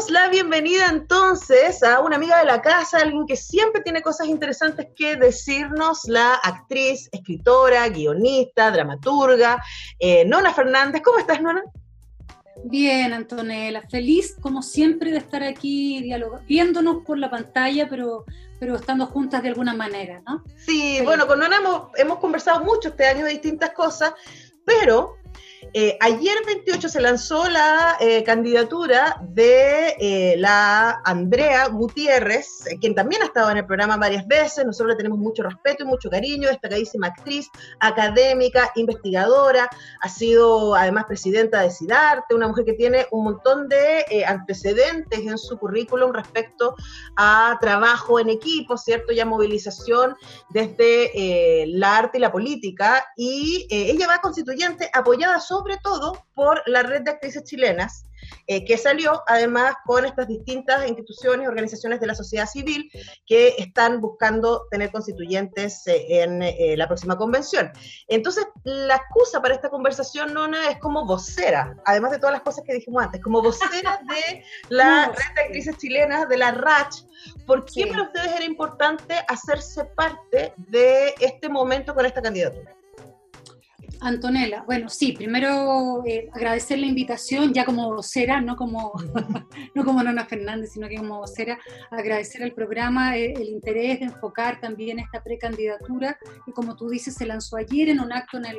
damos la bienvenida entonces a una amiga de la casa, alguien que siempre tiene cosas interesantes que decirnos, la actriz, escritora, guionista, dramaturga, Nona Fernández. ¿Cómo estás, Nona? Bien, Antonella, feliz como siempre de estar aquí viéndonos por la pantalla, pero estando juntas de alguna manera, ¿no? Sí, Feliz. Bueno, con Nona hemos conversado mucho este año de distintas cosas, pero ayer 28 se lanzó la candidatura de la Andrea Gutiérrez, quien también ha estado en el programa varias veces. Nosotros le tenemos mucho respeto y mucho cariño, destacadísima actriz, académica, investigadora, ha sido además presidenta de SIDARTE, una mujer que tiene un montón de antecedentes en su currículum respecto a trabajo en equipo, ¿cierto? Y a movilización desde la arte y la política, y ella va constituyente apoyada sobre todo por la red de actrices chilenas, que salió además con estas distintas instituciones, organizaciones de la sociedad civil que están buscando tener constituyentes en la próxima convención. Entonces, la excusa para esta conversación, Nona, es como vocera, además de todas las cosas que dijimos antes, como vocera de la red de actrices chilenas, de la RACH. ¿Por qué para ustedes era importante hacerse parte de este momento con esta candidatura? Antonella, bueno, sí, primero agradecer la invitación, ya como vocera, no como Nona Fernández, sino que como vocera, agradecer al programa el interés de enfocar también esta precandidatura, que como tú dices, se lanzó ayer en un acto en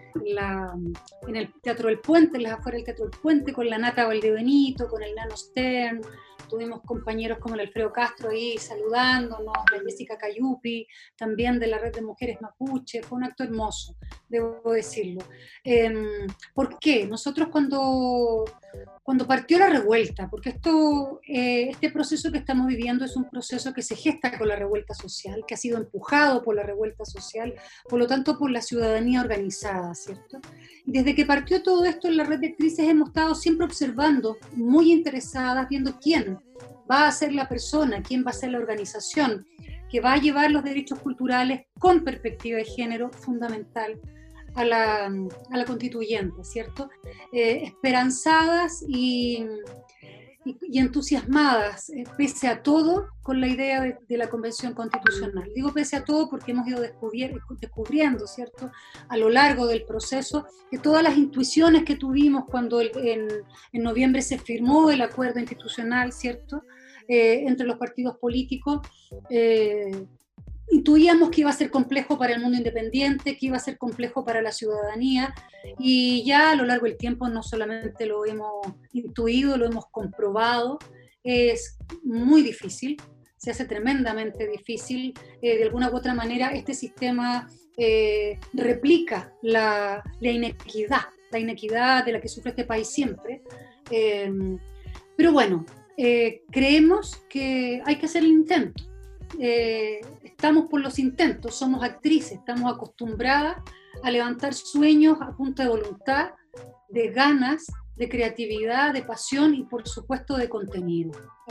el Teatro del Puente, en las afueras del Teatro del Puente, con la Nata Valdebenito, con el Nano Stern. Tuvimos compañeros como el Alfredo Castro ahí saludándonos, la Jessica Cayupi, también de la Red de Mujeres Mapuche. Fue un acto hermoso, debo decirlo. ¿Por qué? Nosotros cuando partió la revuelta, porque este proceso que estamos viviendo es un proceso que se gesta con la revuelta social, que ha sido empujado por la revuelta social, por lo tanto por la ciudadanía organizada, ¿cierto? Y desde que partió todo esto en la red de actrices hemos estado siempre observando, muy interesadas, viendo quién va a ser la persona, quién va a ser la organización que va a llevar los derechos culturales con perspectiva de género fundamental a la constituyente, ¿cierto? Esperanzadas y entusiasmadas, pese a todo, con la idea de la Convención Constitucional. Digo pese a todo porque hemos ido descubriendo, ¿cierto?, a lo largo del proceso, que todas las intuiciones que tuvimos cuando en noviembre se firmó el acuerdo institucional, ¿cierto?, entre los partidos políticos, intuíamos que iba a ser complejo para el mundo independiente, que iba a ser complejo para la ciudadanía, y ya a lo largo del tiempo no solamente lo hemos intuido, lo hemos comprobado. Es muy difícil, se hace tremendamente difícil. De alguna u otra manera este sistema replica la inequidad de la que sufre este país siempre. Pero bueno, creemos que hay que hacer el intento. Estamos por los intentos, somos actrices, estamos acostumbradas a levantar sueños a punta de voluntad, de ganas, de creatividad, de pasión y por supuesto de contenido.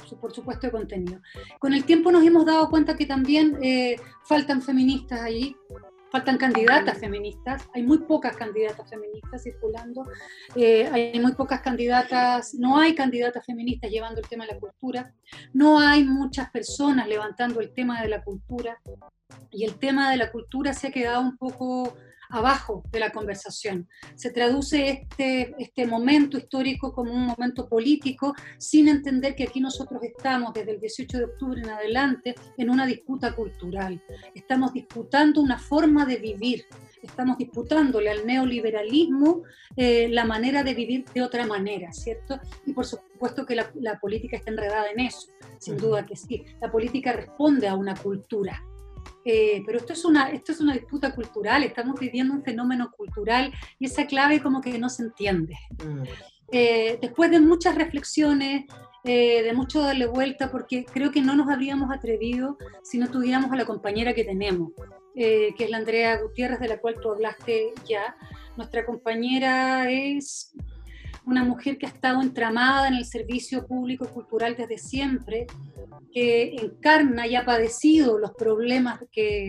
Con el tiempo nos hemos dado cuenta que también faltan feministas allí, faltan candidatas feministas, hay muy pocas candidatas feministas circulando, hay muy pocas candidatas, no hay candidatas feministas llevando el tema de la cultura, no hay muchas personas levantando el tema de la cultura, y el tema de la cultura se ha quedado un poco abajo de la conversación. Se traduce este momento histórico como un momento político, sin entender que aquí nosotros estamos desde el 18 de octubre en adelante en una disputa cultural. Estamos disputando una forma de vivir, estamos disputándole al neoliberalismo la manera de vivir de otra manera, ¿cierto? Y por supuesto que la política está enredada en eso, sin duda que sí. La política responde a una cultura. Pero esto es una disputa cultural, estamos viviendo un fenómeno cultural y esa clave como que no se entiende. Después de muchas reflexiones, de mucho darle vuelta, porque creo que no nos habríamos atrevido si no tuviéramos a la compañera que tenemos, que es la Andrea Gutiérrez, de la cual tú hablaste ya. Nuestra compañera es una mujer que ha estado entramada en el servicio público cultural desde siempre, que encarna y ha padecido los problemas que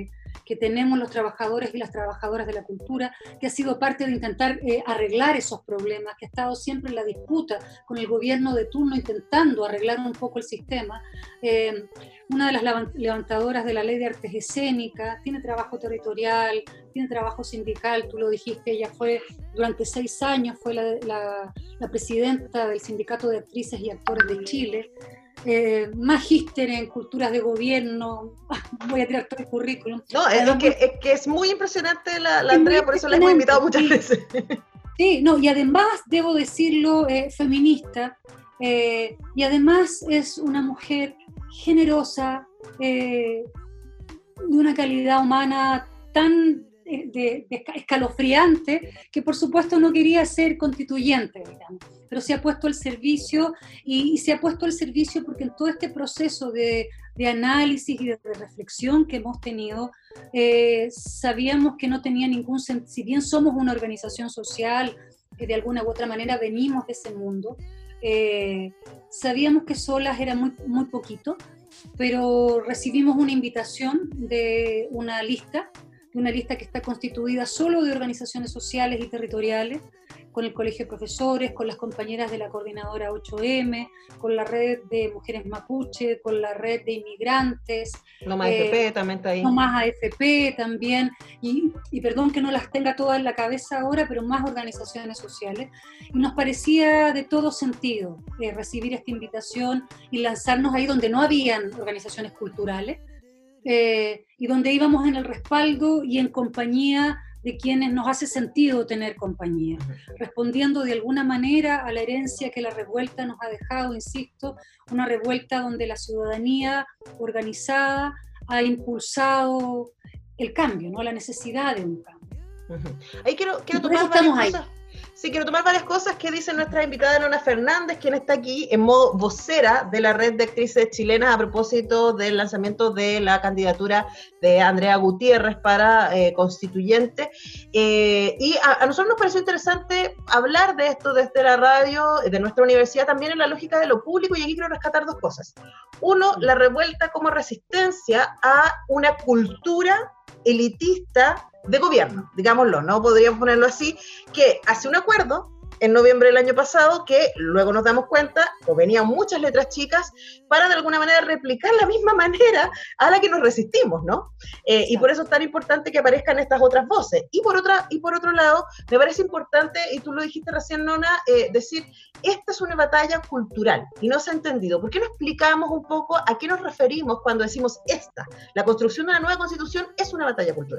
que tenemos los trabajadores y las trabajadoras de la cultura, que ha sido parte de intentar arreglar esos problemas, que ha estado siempre en la disputa con el gobierno de turno intentando arreglar un poco el sistema. Una de las levantadoras de la ley de artes escénicas, tiene trabajo territorial, tiene trabajo sindical, tú lo dijiste, ella fue durante 6 años, fue la presidenta del Sindicato de Actrices y Actores de Chile, magíster en culturas de gobierno, voy a tirar todo el currículum. No, es que es muy impresionante la Andrea, por eso la hemos invitado muchas veces. Sí, no, y además, debo decirlo, feminista, y además es una mujer generosa, de una calidad humana tan escalofriante, que por supuesto no quería ser constituyente, digamos, pero se ha puesto al servicio, y se ha puesto al servicio porque en todo este proceso de análisis y de reflexión que hemos tenido, sabíamos que no tenía ningún sentido, si bien somos una organización social, que de alguna u otra manera venimos de ese mundo, sabíamos que solas era muy, muy poquito, pero recibimos una invitación de una lista que está constituida solo de organizaciones sociales y territoriales, con el Colegio de Profesores, con las compañeras de la Coordinadora 8M, con la red de mujeres mapuche, con la red de inmigrantes. No más AFP también está ahí. No más AFP también, y perdón que no las tenga todas en la cabeza ahora, pero más organizaciones sociales. Y nos parecía de todo sentido recibir esta invitación y lanzarnos ahí donde no habían organizaciones culturales, y donde íbamos en el respaldo y en compañía de quienes nos hace sentido tener compañía, respondiendo de alguna manera a la herencia que la revuelta nos ha dejado, insisto, una revuelta donde la ciudadanía organizada ha impulsado el cambio, ¿no? La necesidad de un cambio. Ahí quiero tomar varias cosas. Sí, quiero tomar varias cosas que dice nuestra invitada Nona Fernández, quien está aquí en modo vocera de la red de actrices chilenas a propósito del lanzamiento de la candidatura de Andrea Gutiérrez para constituyente. Y a nosotros nos pareció interesante hablar de esto desde la radio, de nuestra universidad, también en la lógica de lo público, y aquí quiero rescatar 2 cosas. Uno, la revuelta como resistencia a una cultura elitista de gobierno, digámoslo, no podríamos ponerlo así, que hace un acuerdo en noviembre del año pasado que luego nos damos cuenta, o venían muchas letras chicas, para de alguna manera replicar la misma manera a la que nos resistimos, ¿no? Y por eso es tan importante que aparezcan estas otras voces. Y por otro lado, me parece importante, y tú lo dijiste recién, Nona, decir, esta es una batalla cultural, y no se ha entendido. ¿Por qué no explicamos un poco a qué nos referimos cuando decimos esta? La construcción de la nueva Constitución es una batalla cultural.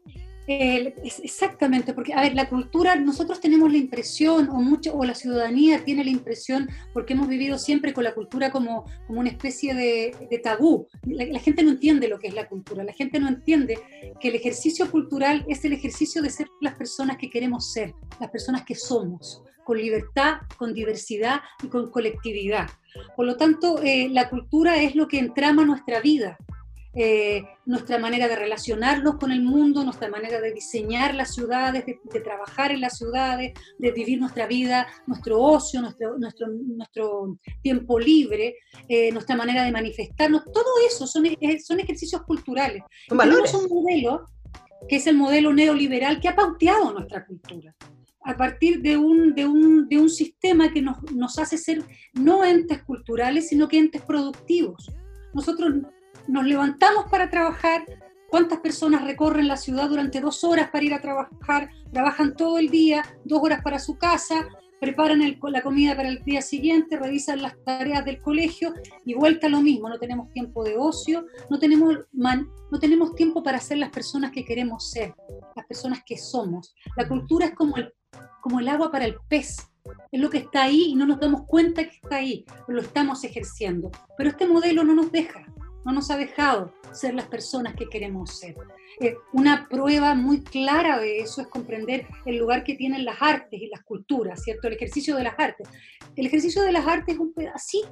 Exactamente, porque, a ver, la cultura, nosotros tenemos la impresión, o la ciudadanía tiene la impresión, porque hemos vivido siempre con la cultura como una especie de tabú. La gente no entiende lo que es la cultura, la gente no entiende que el ejercicio cultural es el ejercicio de ser las personas que queremos ser, las personas que somos, con libertad, con diversidad y con colectividad. Por lo tanto, la cultura es lo que entrama nuestra vida. Nuestra manera de relacionarnos con el mundo, nuestra manera de diseñar las ciudades, de trabajar en las ciudades, de vivir nuestra vida, nuestro ocio, nuestro tiempo libre, nuestra manera de manifestarnos, todo eso son ejercicios culturales. Tenemos un modelo, que es el modelo neoliberal, que ha pauteado nuestra cultura, a partir de un sistema que nos hace ser no entes culturales, sino que entes productivos. Nosotros nos levantamos para trabajar. ¿Cuántas personas recorren la ciudad durante 2 horas para ir a trabajar? Trabajan todo el día, 2 horas para su casa, preparan la comida para el día siguiente, revisan las tareas del colegio y vuelta a lo mismo. No tenemos tiempo de ocio, no tenemos tiempo para ser las personas que queremos ser, las personas que somos. La cultura es como el agua para el pez. Es lo que está ahí y no nos damos cuenta que está ahí, pero lo estamos ejerciendo. Pero este modelo no nos ha dejado ser las personas que queremos ser. Una prueba muy clara de eso es comprender el lugar que tienen las artes y las culturas, ¿cierto? El ejercicio de las artes. El ejercicio de las artes es un pedacito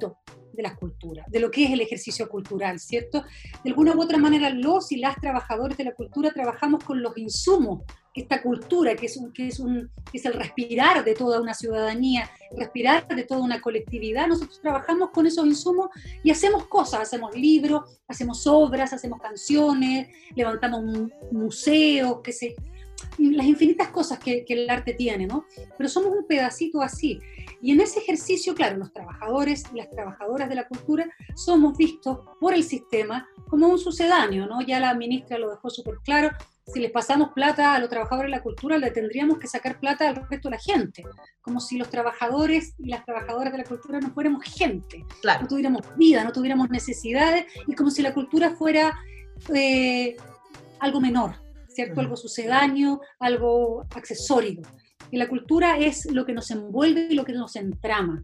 de las culturas, de lo que es el ejercicio cultural, ¿cierto? De alguna u otra manera los y las trabajadores de la cultura trabajamos con los insumos que esta cultura, que es el respirar de toda una ciudadanía, respirar de toda una colectividad. Nosotros trabajamos con esos insumos y hacemos cosas, hacemos libros, hacemos obras, hacemos canciones, levantamos museos, las infinitas cosas que el arte tiene, ¿no? Pero somos un pedacito así. Y en ese ejercicio, claro, los trabajadores y las trabajadoras de la cultura somos vistos por el sistema como un sucedáneo, ¿no? Ya la ministra lo dejó súper claro. Si les pasamos plata a los trabajadores de la cultura, le tendríamos que sacar plata al resto de la gente, como si los trabajadores y las trabajadoras de la cultura no fuéramos gente, claro. No tuviéramos vida, no tuviéramos necesidades, y como si la cultura fuera algo menor, ¿cierto? Algo sucedáneo, algo accesorio. Y la cultura es lo que nos envuelve y lo que nos entrama.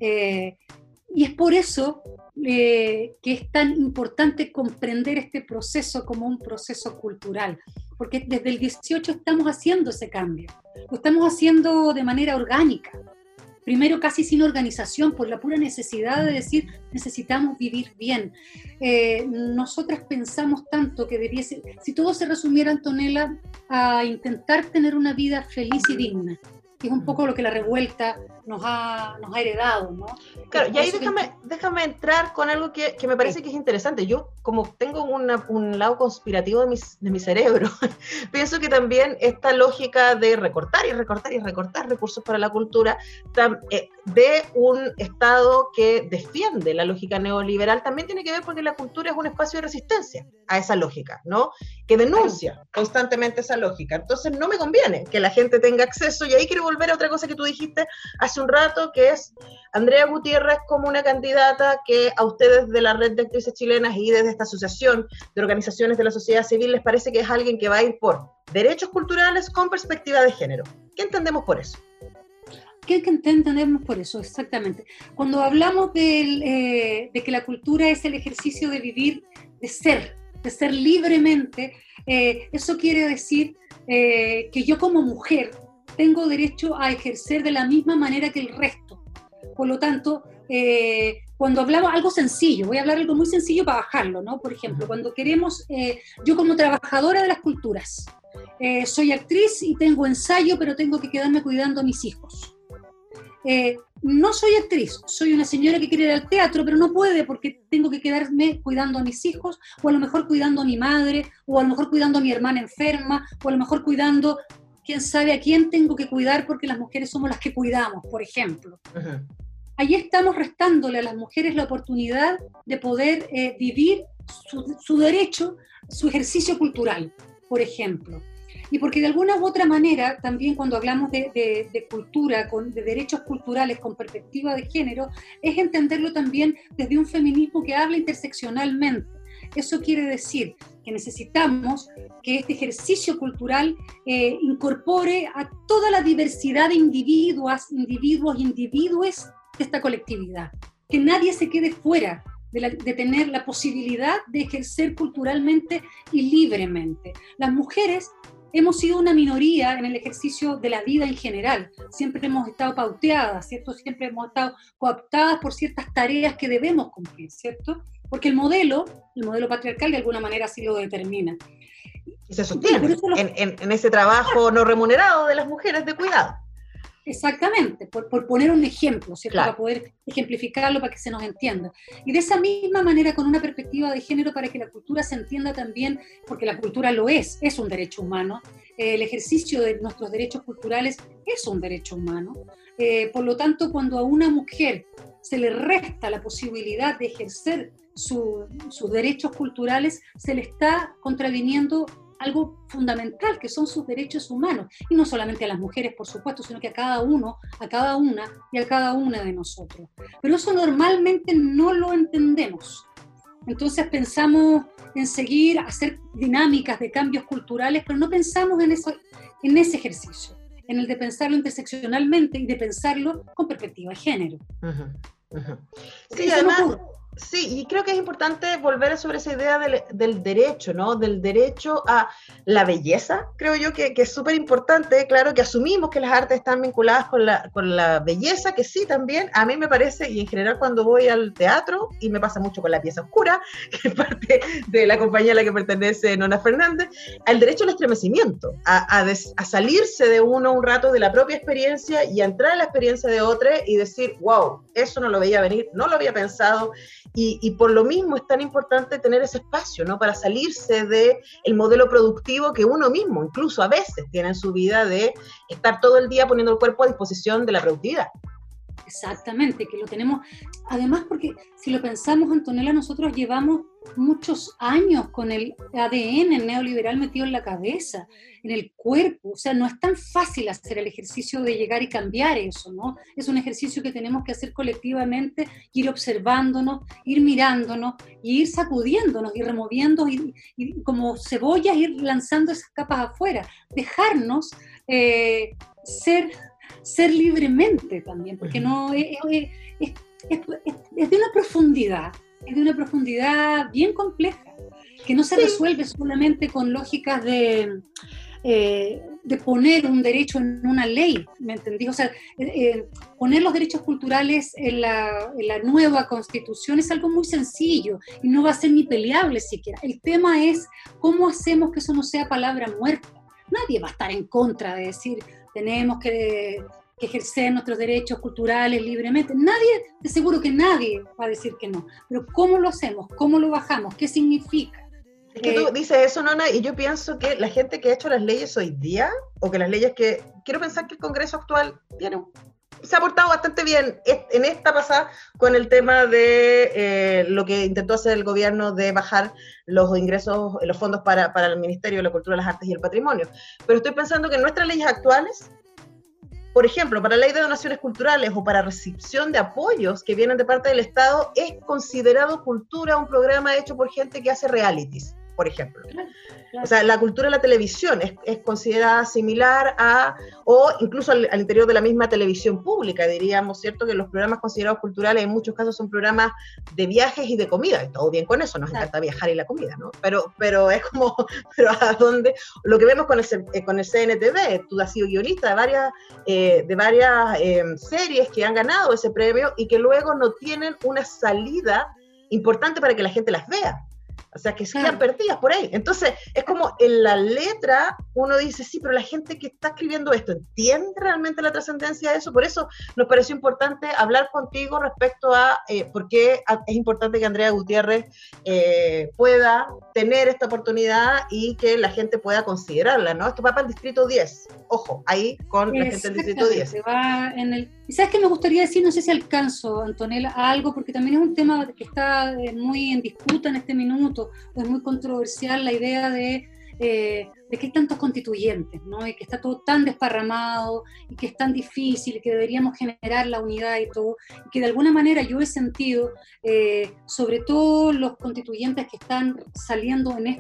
Y es por eso que es tan importante comprender este proceso como un proceso cultural, porque desde el 18 estamos haciendo ese cambio, lo estamos haciendo de manera orgánica, primero casi sin organización, por la pura necesidad de decir, necesitamos vivir bien. Nosotras pensamos tanto que debiese, si todo se resumiera, Antonella, a intentar tener una vida feliz y digna, que es un poco lo que la revuelta nos ha heredado, ¿no? Claro, y ahí déjame entrar con algo que me parece que es interesante. Yo, como tengo un lado conspirativo de mi cerebro, pienso que también esta lógica de recortar y recortar y recortar recursos para la cultura, de un Estado que defiende la lógica neoliberal, también tiene que ver porque la cultura es un espacio de resistencia a esa lógica, ¿no? Que denuncia constantemente esa lógica. Entonces no me conviene que la gente tenga acceso, y ahí quiero volver a otra cosa que tú dijiste hace un rato, que es Andrea Gutiérrez como una candidata que a ustedes de la Red de Actrices Chilenas y desde esta asociación de organizaciones de la sociedad civil les parece que es alguien que va a ir por derechos culturales con perspectiva de género. ¿Qué entendemos por eso? ¿Qué entendemos por eso? Exactamente. Cuando hablamos de que la cultura es el ejercicio de vivir, de ser libremente, eso quiere decir que yo como mujer tengo derecho a ejercer de la misma manera que el resto. Por lo tanto, cuando hablamos algo sencillo, voy a hablar algo muy sencillo para bajarlo, ¿no? Por ejemplo, cuando queremos, yo como trabajadora de las culturas, soy actriz y tengo ensayo, pero tengo que quedarme cuidando a mis hijos. No soy actriz, soy una señora que quiere ir al teatro, pero no puede porque tengo que quedarme cuidando a mis hijos, o a lo mejor cuidando a mi madre, o a lo mejor cuidando a mi hermana enferma, o a lo mejor cuidando, quién sabe a quién tengo que cuidar, porque las mujeres somos las que cuidamos, por ejemplo. Uh-huh. Allí estamos restándole a las mujeres la oportunidad de poder vivir su derecho, su ejercicio cultural, por ejemplo. Y porque de alguna u otra manera, también cuando hablamos de cultura, de derechos culturales con perspectiva de género, es entenderlo también desde un feminismo que habla interseccionalmente. Eso quiere decir que necesitamos que este ejercicio cultural incorpore a toda la diversidad de individuos e individues de esta colectividad. Que nadie se quede fuera de tener la posibilidad de ejercer culturalmente y libremente. Las mujeres hemos sido una minoría en el ejercicio de la vida en general. Siempre hemos estado pauteadas, ¿cierto? Siempre hemos estado cooptadas por ciertas tareas que debemos cumplir, ¿cierto? Porque el modelo patriarcal de alguna manera así lo determina. Y se sostiene en ese trabajo no remunerado de las mujeres de cuidado. Exactamente, por poner un ejemplo, ¿cierto? Claro. Para poder ejemplificarlo, para que se nos entienda. Y de esa misma manera, con una perspectiva de género, para que la cultura se entienda también, porque la cultura lo es un derecho humano. El ejercicio de nuestros derechos culturales es un derecho humano. Por lo tanto, cuando a una mujer se le resta la posibilidad de ejercer sus derechos culturales, se le está contraviniendo algo fundamental, que son sus derechos humanos, y no solamente a las mujeres, por supuesto, sino que a cada uno, a cada una y a cada una de nosotros. Pero eso normalmente no lo entendemos. Entonces pensamos en seguir, hacer dinámicas de cambios culturales, pero no pensamos en ese ejercicio, en el de pensarlo interseccionalmente y de pensarlo con perspectiva de género. Uh-huh. Uh-huh. Sí, además, Sí, y creo que es importante volver sobre esa idea del derecho, ¿no? Del derecho a la belleza, creo yo que es súper importante, claro, que asumimos que las artes están vinculadas con la belleza, que sí, también, a mí me parece, y en general cuando voy al teatro, y me pasa mucho con La Pieza Oscura, que es parte de la compañía a la que pertenece Nona Fernández, al derecho al estremecimiento, a salirse de uno un rato de la propia experiencia y a entrar en la experiencia de otro y decir, wow, eso no lo veía venir, no lo había pensado. Y por lo mismo es tan importante tener ese espacio, ¿no? Para salirse del modelo productivo que uno mismo, incluso a veces, tiene en su vida de estar todo el día poniendo el cuerpo a disposición de la productividad. Exactamente, que lo tenemos, además porque si lo pensamos, Antonella, nosotros llevamos muchos años con el ADN neoliberal metido en la cabeza, en el cuerpo, o sea, no es tan fácil hacer el ejercicio de llegar y cambiar eso, ¿no? Es un ejercicio que tenemos que hacer colectivamente, ir observándonos, ir mirándonos, y ir sacudiéndonos, y removiendo, y como cebollas ir lanzando esas capas afuera, dejarnos ser libremente también, porque no es de una profundidad, es de una profundidad bien compleja, que no se resuelve solamente con lógicas de poner un derecho en una ley, ¿me entendí? O sea, poner los derechos culturales en la nueva Constitución es algo muy sencillo y no va a ser ni peleable siquiera. El tema es cómo hacemos que eso no sea palabra muerta. Nadie va a estar en contra de decir tenemos que ejercer nuestros derechos culturales libremente. Nadie, de seguro que nadie va a decir que no. Pero ¿cómo lo hacemos? ¿Cómo lo bajamos? ¿Qué significa? Es que tú dices eso, Nona, y yo pienso que la gente que ha hecho las leyes hoy día, o que las leyes que... Quiero pensar que el Congreso actual se ha portado bastante bien en esta pasada con el tema de lo que intentó hacer el gobierno de bajar los ingresos, los fondos para el Ministerio de la Cultura, las Artes y el Patrimonio. Pero estoy pensando que en nuestras leyes actuales, por ejemplo, para la ley de donaciones culturales o para recepción de apoyos que vienen de parte del Estado, es considerado cultura un programa hecho por gente que hace realities, por ejemplo. Claro. O sea, la cultura de la televisión es considerada similar a, o incluso al interior de la misma televisión pública, diríamos, ¿cierto? Que los programas considerados culturales en muchos casos son programas de viajes y de comida, y todo bien con eso, nos encanta viajar y la comida, ¿no? Pero es como, pero ¿a dónde? Lo que vemos con el CNTV, tú has sido guionista de varias series que han ganado ese premio y que luego no tienen una salida importante para que la gente las vea. O sea, que quedan perdidas por ahí. Entonces, es como en la letra uno dice, sí, pero la gente que está escribiendo esto, ¿entiende realmente la trascendencia de eso? Por eso nos pareció importante hablar contigo respecto a por qué es importante que Andrea Gutiérrez pueda tener esta oportunidad y que la gente pueda considerarla, ¿no? Esto va para el Distrito 10. Ojo, ahí con la gente del Distrito 10. Va en el... ¿Y sabes qué me gustaría decir? No sé si alcanzo, Antonella, a algo, porque también es un tema que está muy en disputa en este minuto, es muy controversial la idea de que hay tantos constituyentes, ¿no? Y que está todo tan desparramado, y que es tan difícil, y que deberíamos generar la unidad y todo, y que de alguna manera yo he sentido, sobre todo los constituyentes que están saliendo en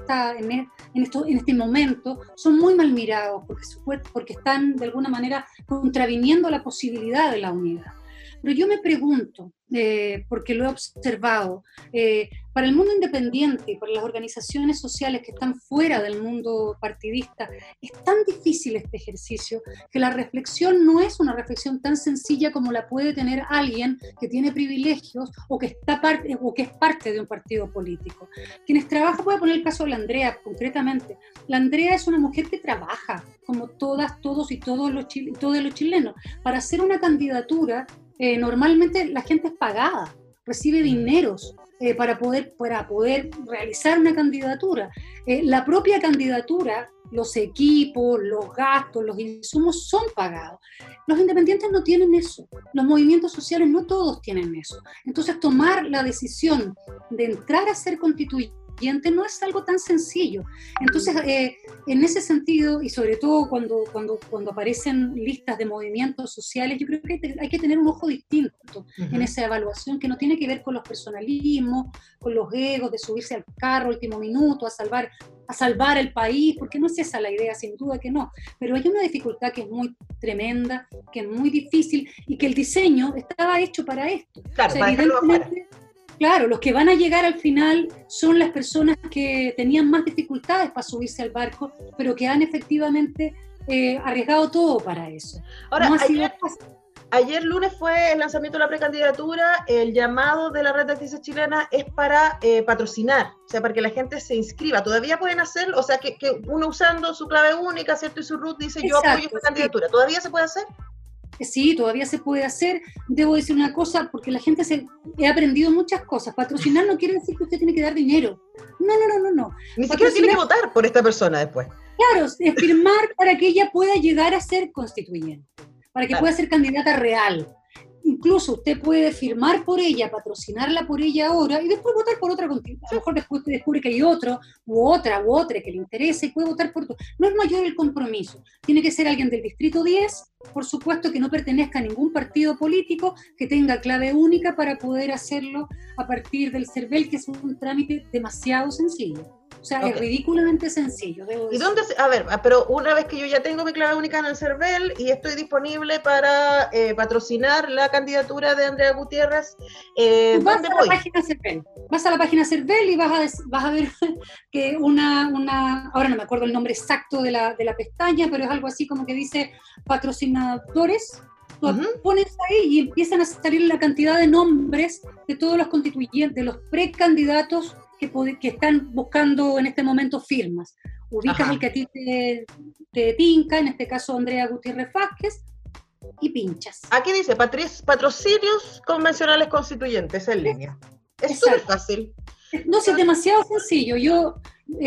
este momento, son muy mal mirados, porque están de alguna manera contraviniendo la posibilidad de la unidad. Pero yo me pregunto, porque lo he observado, para el mundo independiente, para las organizaciones sociales que están fuera del mundo partidista, es tan difícil este ejercicio que la reflexión no es una reflexión tan sencilla como la puede tener alguien que tiene privilegios o que es parte de un partido político. Quienes trabajan, voy a poner el caso de la Andrea concretamente. La Andrea es una mujer que trabaja, como todos los chilenos, para hacer una candidatura. Normalmente la gente es pagada, recibe dineros para poder realizar una candidatura. La propia candidatura, los equipos, los gastos, los insumos son pagados. Los independientes no tienen eso, los movimientos sociales no todos tienen eso. Entonces tomar la decisión de entrar a ser constituyente no es algo tan sencillo. Entonces, en ese sentido, y sobre todo cuando aparecen listas de movimientos sociales, yo creo que hay que tener un ojo distinto en esa evaluación, que no tiene que ver con los personalismos, con los egos de subirse al carro último minuto, a salvar el país, porque no es esa la idea, sin duda que no. Pero hay una dificultad que es muy tremenda, que es muy difícil, y que el diseño estaba hecho para esto. Claro, o sea, para dejarlo afuera. Claro, los que van a llegar al final son las personas que tenían más dificultades para subirse al barco, pero que han efectivamente arriesgado todo para eso. Ahora, No ha sido fácil. ayer lunes fue el lanzamiento de la precandidatura. El llamado de la Red de Actrices Chilenas es para patrocinar, o sea, para que la gente se inscriba. Todavía pueden hacerlo, o sea, que uno usando su clave única, ¿cierto? Y su root dice, yo apoyo esta candidatura. ¿Todavía se puede hacer? Sí, todavía se puede hacer. Debo decir una cosa, porque la gente he aprendido muchas cosas. Patrocinar no quiere decir que usted tiene que dar dinero. No. Ni siquiera tiene que votar por esta persona después. Claro, es firmar para que ella pueda llegar a ser constituyente, para que pueda ser candidata real. Incluso usted puede firmar por ella, patrocinarla por ella ahora y después votar por otra constituyente. A lo mejor después usted descubre que hay otro u otra que le interese y puede votar por otro. No es mayor el compromiso. Tiene que ser alguien del Distrito 10, por supuesto que no pertenezca a ningún partido político, que tenga clave única para poder hacerlo a partir del CERVEL, que es un trámite demasiado sencillo. O sea, es ridículamente sencillo. ¿Y dónde? A ver, pero una vez que yo ya tengo mi clave única en el CERVEL y estoy disponible para patrocinar la candidatura de Andrea Gutiérrez, ¿dónde voy? Vas a la página CERVEL y vas a ver que ahora no me acuerdo el nombre exacto de la pestaña, pero es algo así como que dice patrocinadores. Tú pones ahí y empiezan a salir la cantidad de nombres de todos los constituyentes, de los precandidatos que están buscando en este momento firmas. Ubicas el que a ti te tinca, en este caso Andrea Gutiérrez Vázquez, y pinchas. Aquí dice patrocinios convencionales constituyentes en línea. Es súper fácil. No, es demasiado sencillo. Yo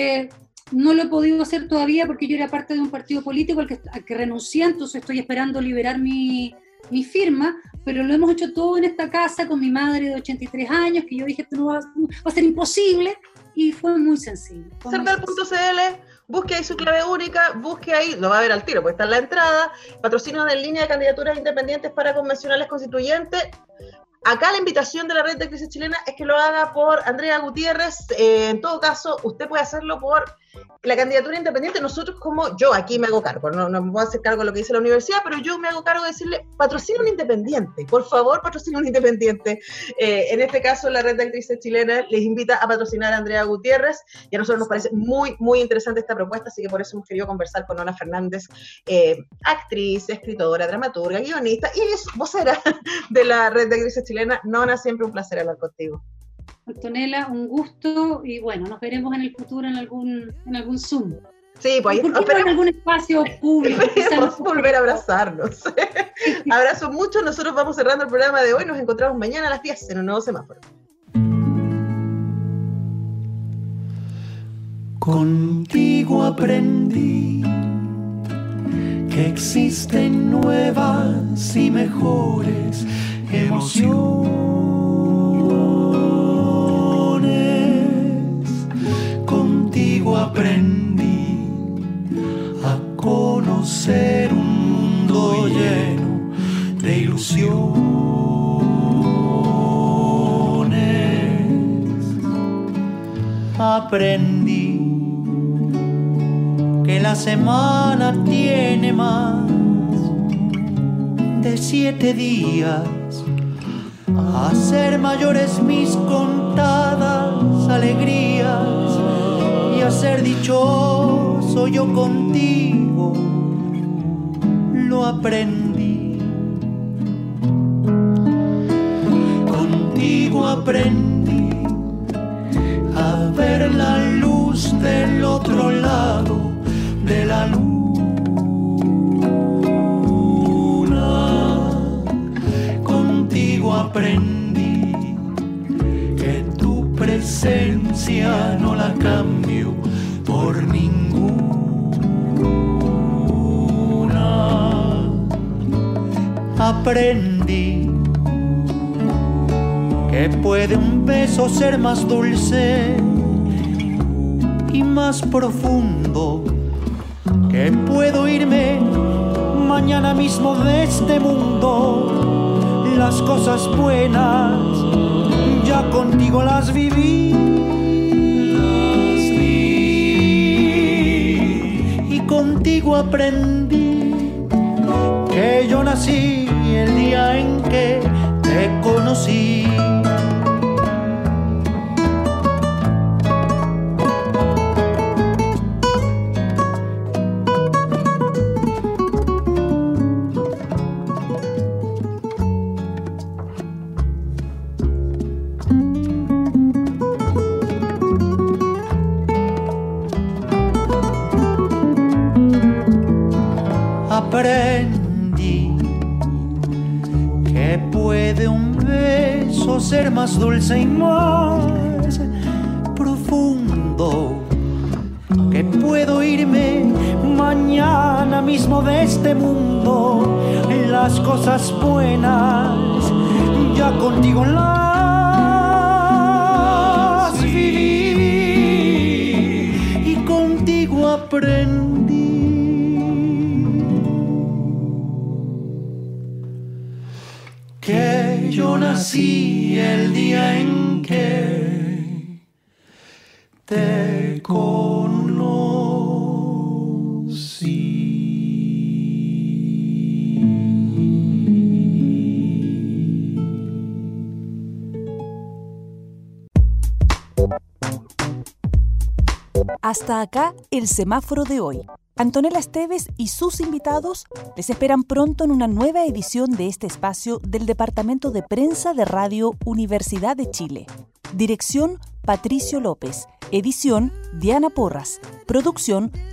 no lo he podido hacer todavía porque yo era parte de un partido político al que renuncié, entonces estoy esperando liberar mi firma, pero lo hemos hecho todo en esta casa con mi madre de 83 años, que yo dije, esto no va a ser imposible, y fue muy sencillo. Cervel.cl, busque ahí su clave única, busque ahí, lo va a ver al tiro, porque está en la entrada, patrocinios en línea de candidaturas independientes para convencionales constituyentes. Acá la invitación de la Red de Actrices Chilenas es que lo haga por Andrea Gutiérrez. En todo caso, usted puede hacerlo por la candidatura independiente. Nosotros, como yo aquí me hago cargo, no me voy a hacer cargo de lo que dice la universidad, pero yo me hago cargo de decirle, patrocina un independiente, por favor, patrocina un independiente. En este caso, la Red de Actrices Chilenas les invita a patrocinar a Andrea Gutiérrez, y a nosotros nos parece muy, muy interesante esta propuesta, así que por eso hemos querido conversar con Nona Fernández, actriz, escritora, dramaturga, guionista y vocera de la Red de Actrices Chilenas. Nona, siempre un placer hablar contigo. Antonella, un gusto, y bueno, nos veremos en el futuro en algún Zoom. Sí, pues ahí en algún espacio público. Esperemos volver a abrazarnos. Abrazo mucho, nosotros vamos cerrando el programa de hoy, nos encontramos mañana a las 10 en un nuevo semáforo. Contigo aprendí que existen nuevas y mejores emociones. Contigo aprendí a conocer un mundo lleno de ilusiones. Aprendí que la semana tiene más de 7 días, a ser mayores mis contadas alegrías y a ser dichoso yo contigo. Lo aprendí. Contigo aprendí a ver la luz del otro lado de la luna. Contigo aprendí que tu presencia no la cambio por ninguna. Aprendí que puede un beso ser más dulce y más profundo, que puedo irme mañana mismo de este mundo. Las cosas buenas ya contigo las viví, y contigo aprendí que yo nací el día en que te conocí. aprendí que puede un beso ser más dulce y más profundo, que puedo irme mañana mismo de este mundo. Las cosas buenas ya contigo las viví y contigo aprendí. Que yo nací el día en que te conocí. Hasta acá el semáforo de hoy. Antonella Esteves y sus invitados les esperan pronto en una nueva edición de este espacio del Departamento de Prensa de Radio Universidad de Chile. Dirección: Patricio López. Edición: Diana Porras. Producción: